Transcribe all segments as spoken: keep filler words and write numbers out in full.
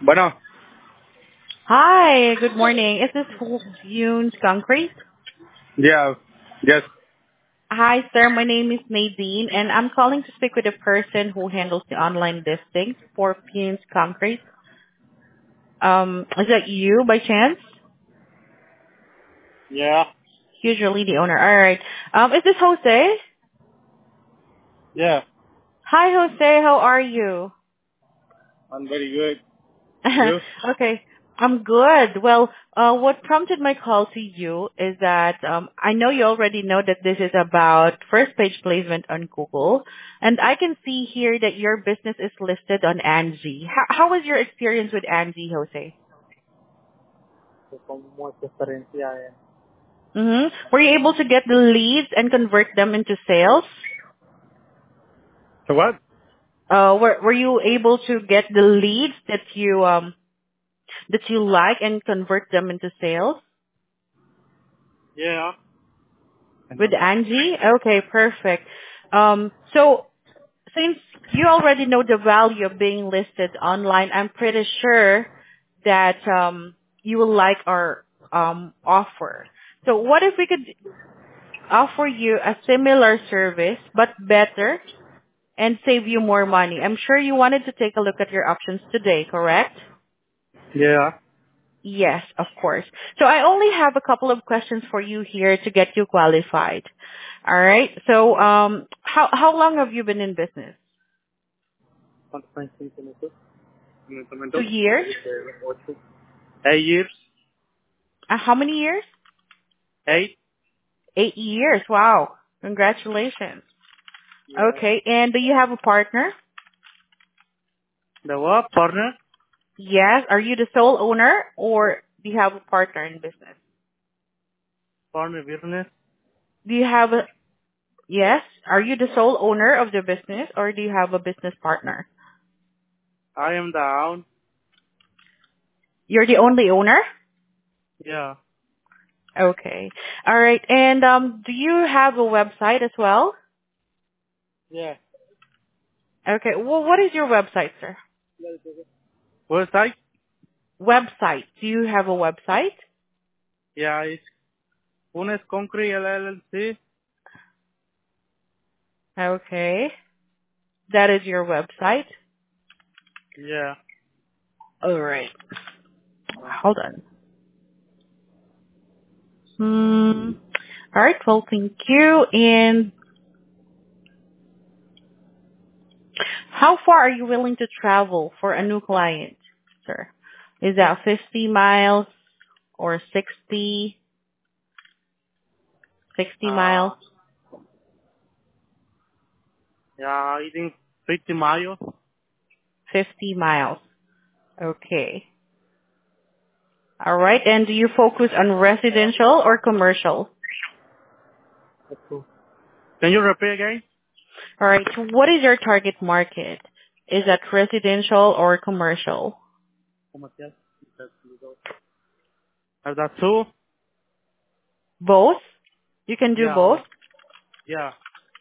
Bueno, Hi, good morning. Is this Yunes Concrete? yeah, yes. Hi, sir. My name is Nadine, and I'm calling to speak with the person who handles the online listings for Yunes Concrete. Um, is that you by chance? Yeah, Usually the owner. All right. Um, is this Jose? yeah. Hi, Jose. How are you? I'm very good. You? Okay. I'm good. Well, uh, what prompted my call to you is that um, I know you already know that this is about first page placement on Google, and I can see here that your business is listed on Angie. How, how was your experience with Angie, Jose? Como experiencia en... Mm-hmm. Were you able to get the leads and convert them into sales? So what? Uh, were Were you able to get the leads that you um that you like and convert them into sales Yeah. with Angie? Okay, perfect. Um, so since you already know the value of being listed online, I'm pretty sure that um, you will like our um, offer. So what if we could offer you a similar service but better and save you more money? I'm sure you wanted to take a look at your options today, correct? Yeah. Yes, of course. So I only have a couple of questions for you here to get you qualified. All right. So um, how how long have you been in business? ¿Cuántos años tienes en eso? En este Two momento. years. Eh, Ocho. Eight years. Uh, how many years? Eight. Eight years. Wow. Congratulations. Yeah. Okay. And do you have a partner? The what? Partner? Yes. Are you the sole owner or do you have a partner in business? Partner business. Do you have a, yes. Are you the sole owner of the business or do you have a business partner? I am the own. You're the only owner? Yeah. Okay. All right. And um, do you have a website as well? Yeah. Okay. Well, what is your website, sir? Website? Website. Do you have a website? Yeah, it's Funes Concrete L L C. Okay. That is your website. Yeah. All right. Hold on. Hmm. All right. Well, thank you. And how far are you willing to travel for a new client, sir? Is that fifty miles or sixty? sixty Uh, miles? yeah, I think fifty miles. fifty miles. Okay. All right. And do you focus on residential or commercial? Can you repeat again? All right. So what is your target market? Is that residential or commercial? Comercial. Is that two? Both? You can do Yeah. both? Oh, yeah.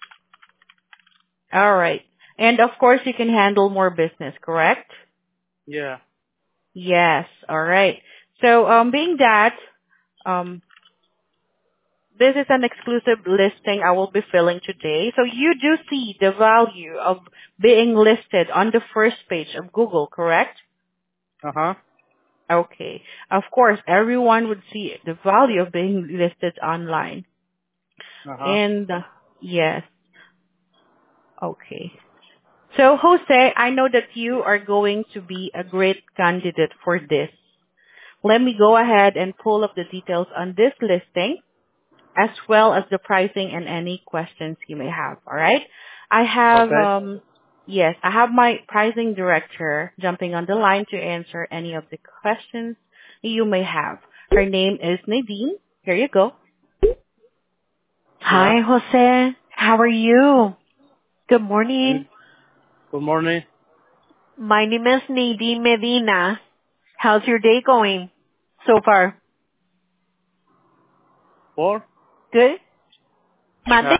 All right. And of course, you can handle more business, correct? Yeah. Yes. All right. So, um, being that, um, this is an exclusive listing I will be filling today. So you do see the value of being listed on the first page of Google, correct? Uh huh. Okay. Of course, everyone would see the value of being listed online. Uh huh. And uh, yes. Okay. So Jose, I know that you are going to be a great candidate for this. Let me go ahead and pull up the details on this listing as well as the pricing and any questions you may have. All right. I have, Okay. um, yes, I have my pricing director jumping on the line to answer any of the questions you may have. Her name is Nadine. Here you go. Yeah. Hi, Jose. How are you? Good Mm. morning. Good morning. My name is Nadine Medina. How's your day going so far? Four? Good? Monday? Yeah.